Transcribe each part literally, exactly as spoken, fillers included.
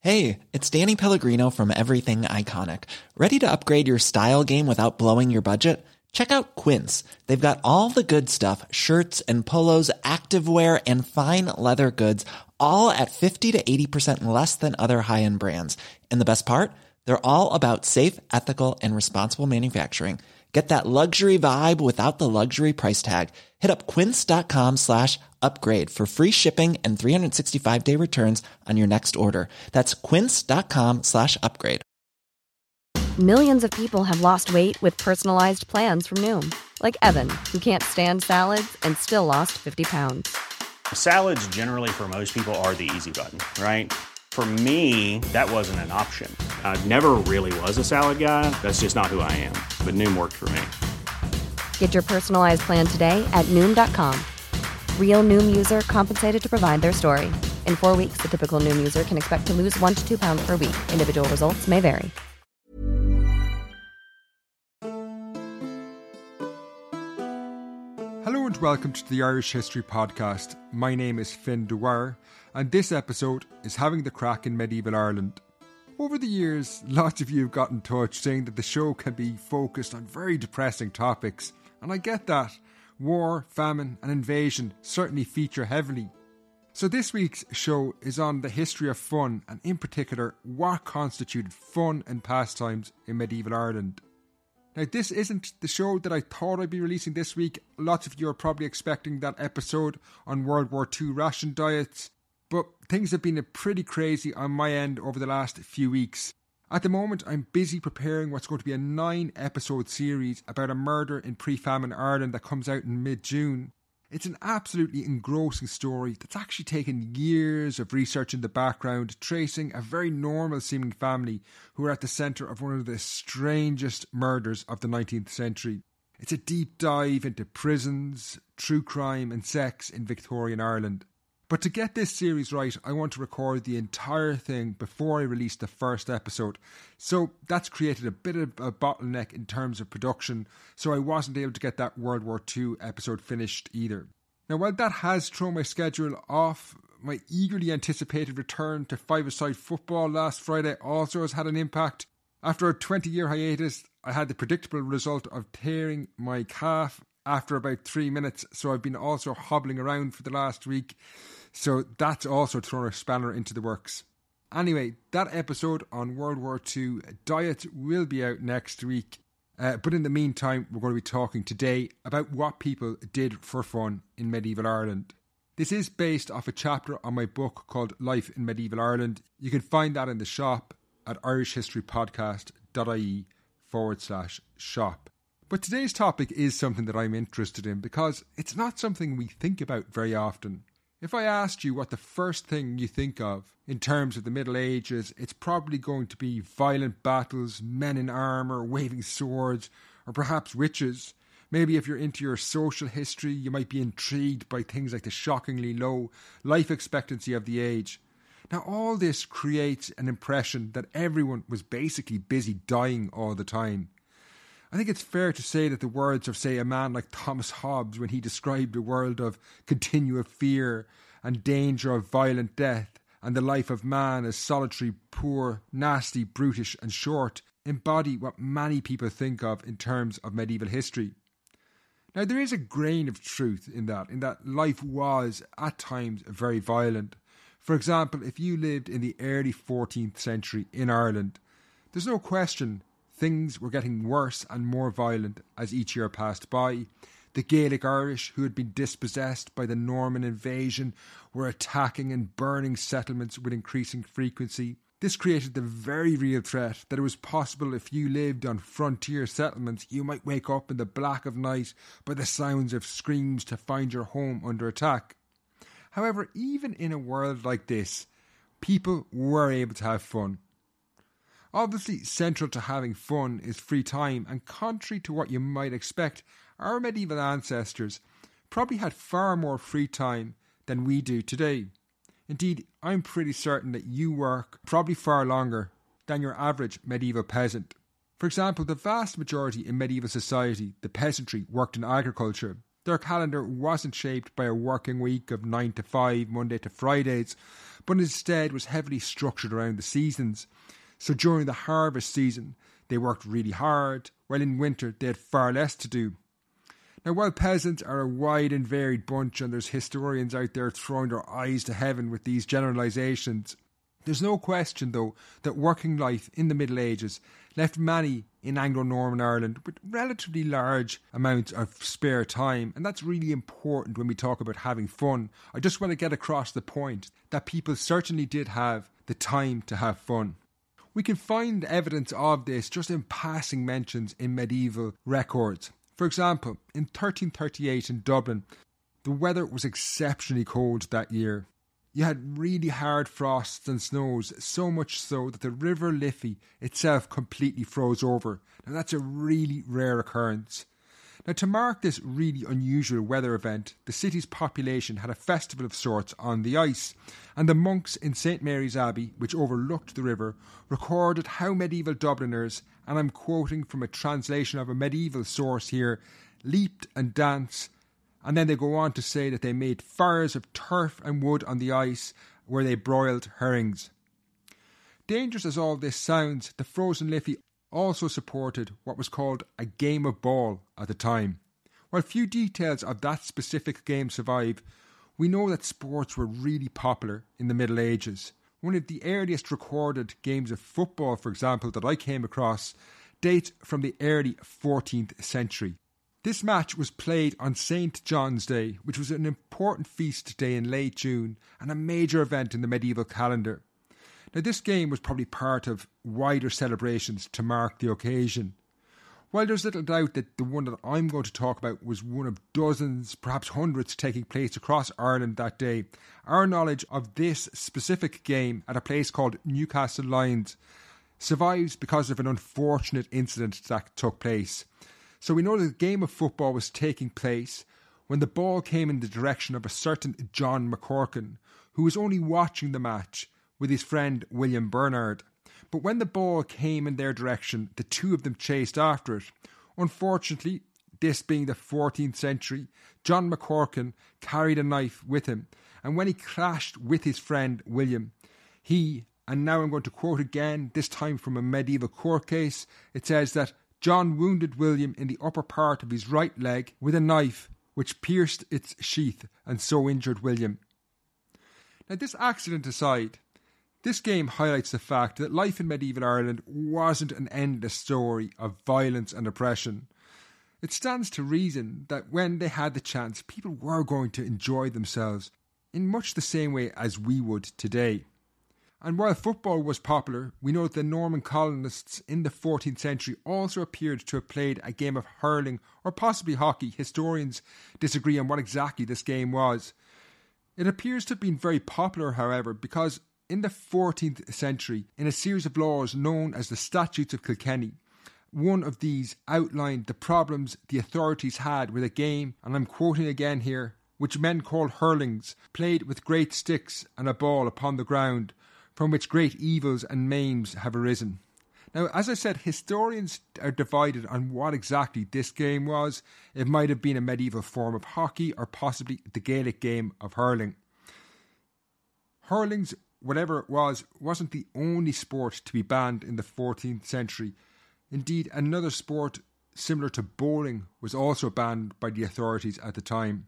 Hey, it's Danny Pellegrino from Everything Iconic. Ready to upgrade your style game without blowing your budget? Check out Quince. They've got all the good stuff, shirts and polos, activewear, and fine leather goods, all at fifty to eighty percent less than other high-end brands. And the best part? They're all about safe, ethical, and responsible manufacturing. Get that luxury vibe without the luxury price tag. Hit up quince.com slash upgrade for free shipping and three sixty-five day returns on your next order. That's quince.com slash upgrade. Millions of people have lost weight with personalized plans from Noom. Like Evan, who can't stand salads and still lost fifty pounds. Salads generally for most people are the easy button, right? For me, that wasn't an option. I never really was a salad guy. That's just not who I am. But Noom worked for me. Get your personalized plan today at Noom dot com. Real Noom user compensated to provide their story. In four weeks, the typical Noom user can expect to lose one to two pounds per week. Individual results may vary. Hello and welcome to the Irish History Podcast. My name is Finn Dwyer, and this episode is having the crack in medieval Ireland. Over the years, lots of you have got in touch saying that the show can be focused on very depressing topics, and I get that. War, famine and invasion certainly feature heavily. So this week's show is on the history of fun, and in particular, what constituted fun and pastimes in medieval Ireland. Now, this isn't the show that I thought I'd be releasing this week. Lots of you are probably expecting that episode on World War Two ration diets, but things have been pretty crazy on my end over the last few weeks. At the moment, I'm busy preparing what's going to be a nine-episode series about a murder in pre-famine Ireland that comes out in mid-June. It's an absolutely engrossing story that's actually taken years of research in the background, tracing a very normal-seeming family who are at the centre of one of the strangest murders of the nineteenth century. It's a deep dive into prisons, true crime and sex in Victorian Ireland. But to get this series right, I want to record the entire thing before I release the first episode. So that's created a bit of a bottleneck in terms of production, so I wasn't able to get that World War Two episode finished either. Now, while that has thrown my schedule off, my eagerly anticipated return to five-a-side football last Friday also has had an impact. After a twenty-year hiatus, I had the predictable result of tearing my calf after about three minutes, so I've been also hobbling around for the last week. So that's also thrown a spanner into the works. Anyway, that episode on World War Two diet will be out next week. Uh, but in the meantime, we're going to be talking today about what people did for fun in medieval Ireland. This is based off a chapter on my book called Life in Medieval Ireland. You can find that in the shop at irishhistorypodcast.ie forward slash shop. But today's topic is something that I'm interested in because it's not something we think about very often. If I asked you what the first thing you think of in terms of the Middle Ages, it's probably going to be violent battles, men in armour, waving swords, or perhaps witches. Maybe if you're into your social history, you might be intrigued by things like the shockingly low life expectancy of the age. Now, all this creates an impression that everyone was basically busy dying all the time. I think it's fair to say that the words of, say, a man like Thomas Hobbes when he described a world of continual fear and danger of violent death and the life of man as solitary, poor, nasty, brutish and short embody what many people think of in terms of medieval history. Now, there is a grain of truth in that, in that life was, at times, very violent. For example, if you lived in the early fourteenth century in Ireland, there's no question things were getting worse and more violent as each year passed by. The Gaelic Irish, who had been dispossessed by the Norman invasion, were attacking and burning settlements with increasing frequency. This created the very real threat that it was possible if you lived on frontier settlements, you might wake up in the black of night by the sounds of screams to find your home under attack. However, even in a world like this, people were able to have fun. Obviously, central to having fun is free time, and contrary to what you might expect, our medieval ancestors probably had far more free time than we do today. Indeed, I'm pretty certain that you work probably far longer than your average medieval peasant. For example, the vast majority in medieval society, the peasantry, worked in agriculture. Their calendar wasn't shaped by a working week of nine to five, Monday to Fridays, but instead was heavily structured around the seasons. So during the harvest season, they worked really hard, while in winter they had far less to do. Now, while peasants are a wide and varied bunch, and there's historians out there throwing their eyes to heaven with these generalisations, there's no question, though, that working life in the Middle Ages left many in Anglo-Norman Ireland with relatively large amounts of spare time, and that's really important when we talk about having fun. I just want to get across the point that people certainly did have the time to have fun. We can find evidence of this just in passing mentions in medieval records. For example, in thirteen thirty-eight in Dublin, the weather was exceptionally cold that year. You had really hard frosts and snows, so much so that the River Liffey itself completely froze over. Now that's a really rare occurrence. Now, to mark this really unusual weather event, the city's population had a festival of sorts on the ice, and the monks in Saint Mary's Abbey, which overlooked the river, recorded how medieval Dubliners, and I'm quoting from a translation of a medieval source here, leaped and danced. And then they go on to say that they made fires of turf and wood on the ice where they broiled herrings. Dangerous as all this sounds, the frozen Liffey also supported what was called a game of ball at the time. While few details of that specific game survive, we know that sports were really popular in the Middle Ages. One of the earliest recorded games of football, for example, that I came across dates from the early fourteenth century. This match was played on Saint John's Day, which was an important feast day in late June and a major event in the medieval calendar. Now, this game was probably part of wider celebrations to mark the occasion. While there's little doubt that the one that I'm going to talk about was one of dozens, perhaps hundreds, taking place across Ireland that day, our knowledge of this specific game at a place called Newcastle Lions survives because of an unfortunate incident that took place. So we know that the game of football was taking place when the ball came in the direction of a certain John McCorkin, who was only watching the match with his friend William Bernard. But when the ball came in their direction, the two of them chased after it. Unfortunately, this being the fourteenth century, John McCorkin carried a knife with him, and when he clashed with his friend William, he, and now I'm going to quote again, this time from a medieval court case, it says that John wounded William in the upper part of his right leg with a knife which pierced its sheath and so injured William. Now, this accident aside, this game highlights the fact that life in medieval Ireland wasn't an endless story of violence and oppression. It stands to reason that when they had the chance, people were going to enjoy themselves in much the same way as we would today. And while football was popular, we know that the Norman colonists in the fourteenth century also appeared to have played a game of hurling or possibly hockey. Historians disagree on what exactly this game was. It appears to have been very popular, however, because in the fourteenth century, in a series of laws known as the Statutes of Kilkenny, one of these outlined the problems the authorities had with a game, and I'm quoting again here, which men called hurlings, played with great sticks and a ball upon the ground, from which great evils and maims have arisen. Now, as I said, historians are divided on what exactly this game was. It might have been a medieval form of hockey or possibly the Gaelic game of hurling. Hurlings, whatever it was, wasn't the only sport to be banned in the fourteenth century. Indeed, another sport similar to bowling was also banned by the authorities at the time.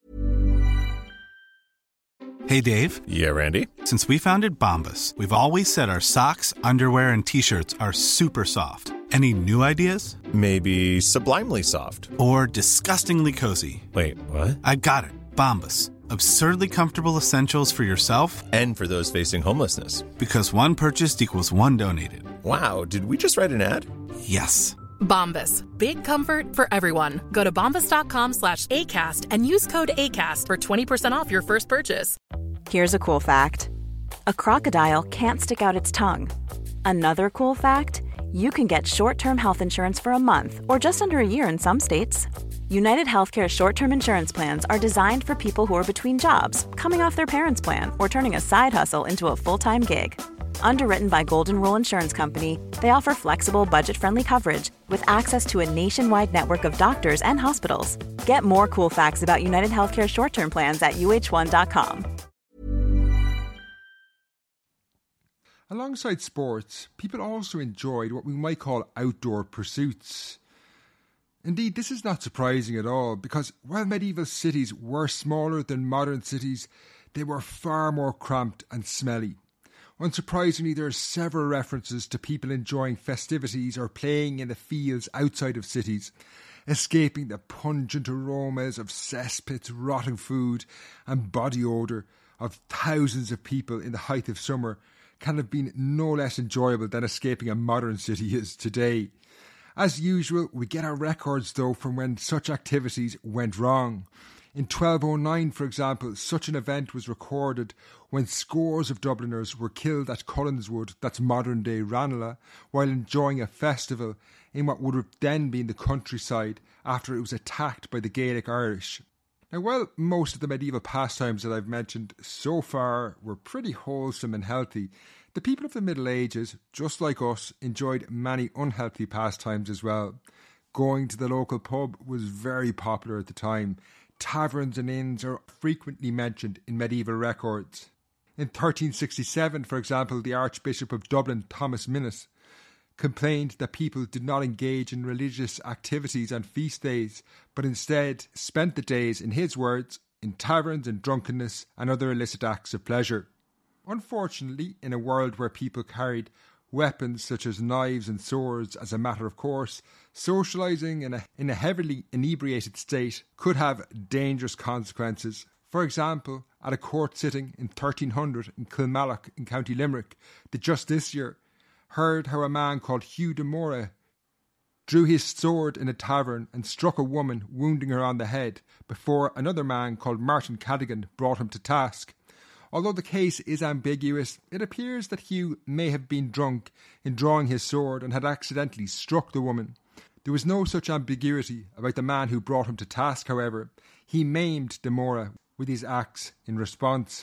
Hey, Dave. Yeah, Randy. Since we founded Bombas, we've always said our socks, underwear, and T-shirts are super soft. Any new ideas? Maybe sublimely soft. Or disgustingly cozy. Wait, what? I got it. Bombas. Absurdly comfortable essentials for yourself and for those facing homelessness. Because one purchased equals one donated. Wow, did we just write an ad? Yes. Bombas. Big comfort for everyone. Go to bombas.com slash ACAST and use code ACAST for twenty percent off your first purchase. Here's a cool fact. A crocodile can't stick out its tongue. Another cool fact, you can get short-term health insurance for a month or just under a year in some states. United Healthcare short-term insurance plans are designed for people who are between jobs, coming off their parents' plan, or turning a side hustle into a full-time gig. Underwritten by Golden Rule Insurance Company, they offer flexible, budget-friendly coverage with access to a nationwide network of doctors and hospitals. Get more cool facts about United Healthcare short-term plans at U H one dot com. Alongside sports, people also enjoyed what we might call outdoor pursuits. Indeed, this is not surprising at all, because while medieval cities were smaller than modern cities, they were far more cramped and smelly. Unsurprisingly, there are several references to people enjoying festivities or playing in the fields outside of cities, escaping the pungent aromas of cesspits, rotting food and body odour of thousands of people in the height of summer can have been no less enjoyable than escaping a modern city is today. As usual, we get our records though from when such activities went wrong. In twelve oh nine, for example, such an event was recorded when scores of Dubliners were killed at Cullinswood, that's modern-day Ranelagh, while enjoying a festival in what would have then been the countryside after it was attacked by the Gaelic Irish. Now, while most of the medieval pastimes that I've mentioned so far were pretty wholesome and healthy, the people of the Middle Ages, just like us, enjoyed many unhealthy pastimes as well. Going to the local pub was very popular at the time. Taverns and inns are frequently mentioned in medieval records. In thirteen sixty-seven, for example, the Archbishop of Dublin, Thomas Minnis, complained that people did not engage in religious activities on feast days, but instead spent the days, in his words, in taverns and drunkenness and other illicit acts of pleasure. Unfortunately, in a world where people carried weapons such as knives and swords as a matter of course, socialising in a, in a heavily inebriated state could have dangerous consequences. For example, at a court sitting in thirteen hundred in Kilmallock in County Limerick, the Justiciar heard how a man called Hugh de Mora drew his sword in a tavern and struck a woman, wounding her on the head, before another man called Martin Cadigan brought him to task. Although the case is ambiguous, it appears that Hugh may have been drunk in drawing his sword and had accidentally struck the woman. There was no such ambiguity about the man who brought him to task, however. He maimed de Mora with his axe in response.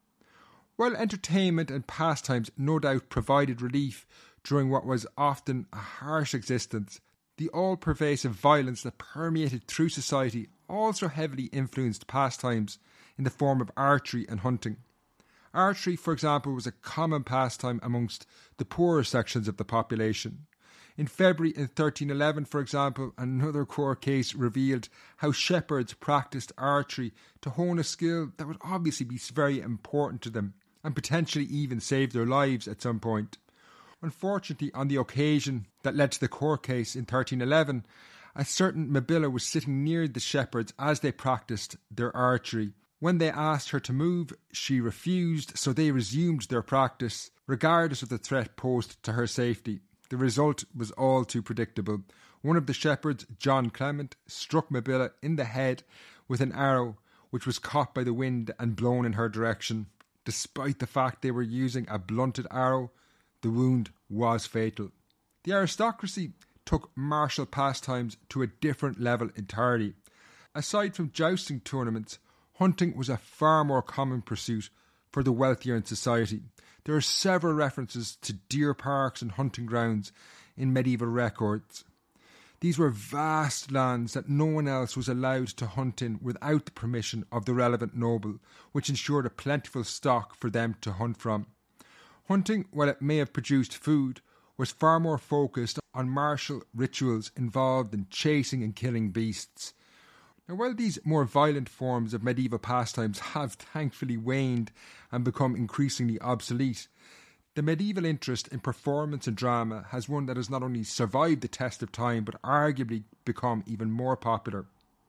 While entertainment and pastimes no doubt provided relief during what was often a harsh existence, the all-pervasive violence that permeated through society also heavily influenced pastimes in the form of archery and hunting. Archery, for example, was a common pastime amongst the poorer sections of the population. In February in thirteen eleven, for example, another court case revealed how shepherds practised archery to hone a skill that would obviously be very important to them and potentially even save their lives at some point. Unfortunately, on the occasion that led to the court case in thirteen eleven, a certain Mabilla was sitting near the shepherds as they practised their archery. When they asked her to move, she refused, so they resumed their practice, regardless of the threat posed to her safety. The result was all too predictable. One of the shepherds, John Clement, struck Mabilla in the head with an arrow, which was caught by the wind and blown in her direction. Despite the fact they were using a blunted arrow, the wound was fatal. The aristocracy took martial pastimes to a different level entirely. Aside from jousting tournaments, hunting was a far more common pursuit for the wealthier in society. There are several references to deer parks and hunting grounds in medieval records. These were vast lands that no one else was allowed to hunt in without the permission of the relevant noble, which ensured a plentiful stock for them to hunt from. Hunting, while it may have produced food, was far more focused on martial rituals involved in chasing and killing beasts. Now, while these more violent forms of medieval pastimes have thankfully waned and become increasingly obsolete, the medieval interest in performance and drama has one that has not only survived the test of time but arguably become even more popular.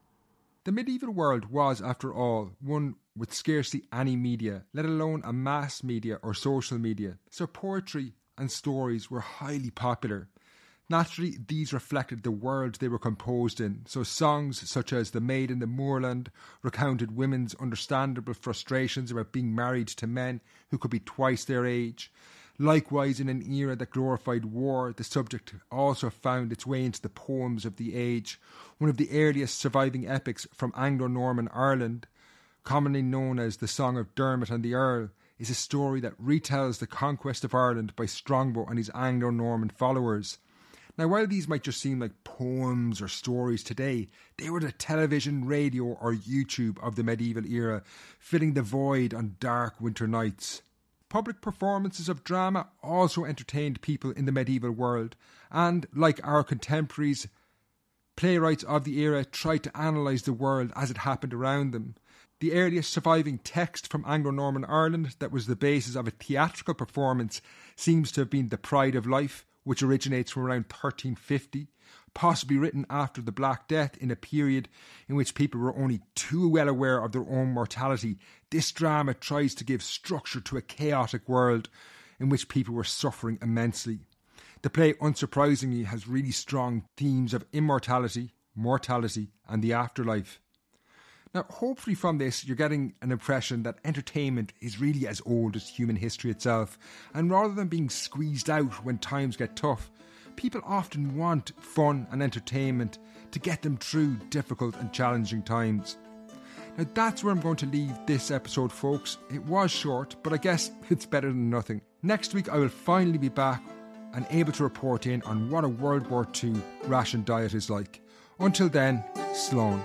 The medieval world was, after all, one with scarcely any media, let alone a mass media or social media, so poetry and stories were highly popular. Naturally, these reflected the world they were composed in, so songs such as The Maid in the Moorland recounted women's understandable frustrations about being married to men who could be twice their age. Likewise, in an era that glorified war, the subject also found its way into the poems of the age. One of the earliest surviving epics from Anglo-Norman Ireland, commonly known as the Song of Dermot and the Earl, is a story that retells the conquest of Ireland by Strongbow and his Anglo-Norman followers. Now, while these might just seem like poems or stories today, they were the television, radio or YouTube of the medieval era, filling the void on dark winter nights. public performances of drama also entertained people in the medieval world, and, like our contemporaries, playwrights of the era tried to analyse the world as it happened around them. The earliest surviving text from Anglo-Norman Ireland that was the basis of a theatrical performance seems to have been The Pride of Life, which originates from around thirteen fifty, possibly written after the Black Death in a period in which people were only too well aware of their own mortality. This drama tries to give structure to a chaotic world in which people were suffering immensely. The play, unsurprisingly, has really strong themes of immortality, mortality, and the afterlife. Now, hopefully from this, you're getting an impression that entertainment is really as old as human history itself, and rather than being squeezed out when times get tough, people often want fun and entertainment to get them through difficult and challenging times. Now, that's where I'm going to leave this episode, folks. It was short, but I guess it's better than nothing. Next week, I will finally be back and able to report in on what a World War Two ration diet is like. Until then, Slán.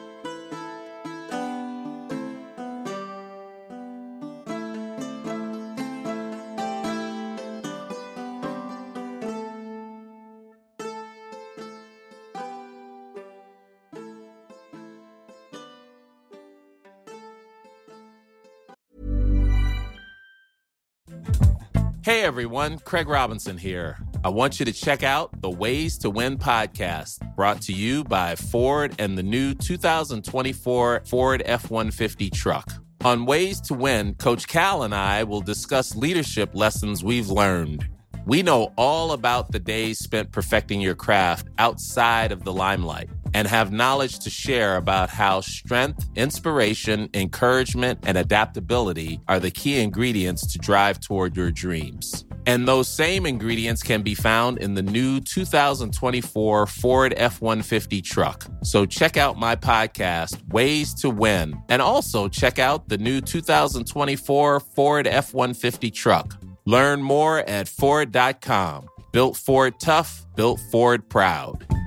Hey everyone, Craig Robinson here. I want you to check out the Ways to Win podcast, brought to you by Ford and the new two thousand twenty-four Ford F one fifty truck. On Ways to Win, Coach Cal and I will discuss leadership lessons we've learned. We know all about the days spent perfecting your craft outside of the limelight and have knowledge to share about how strength, inspiration, encouragement, and adaptability are the key ingredients to drive toward your dreams. And those same ingredients can be found in the new two thousand twenty-four Ford F one fifty truck. So check out my podcast, Ways to Win, and also check out the new two thousand twenty-four Ford F one fifty truck. Learn more at Ford dot com. Built Ford tough, built Ford proud.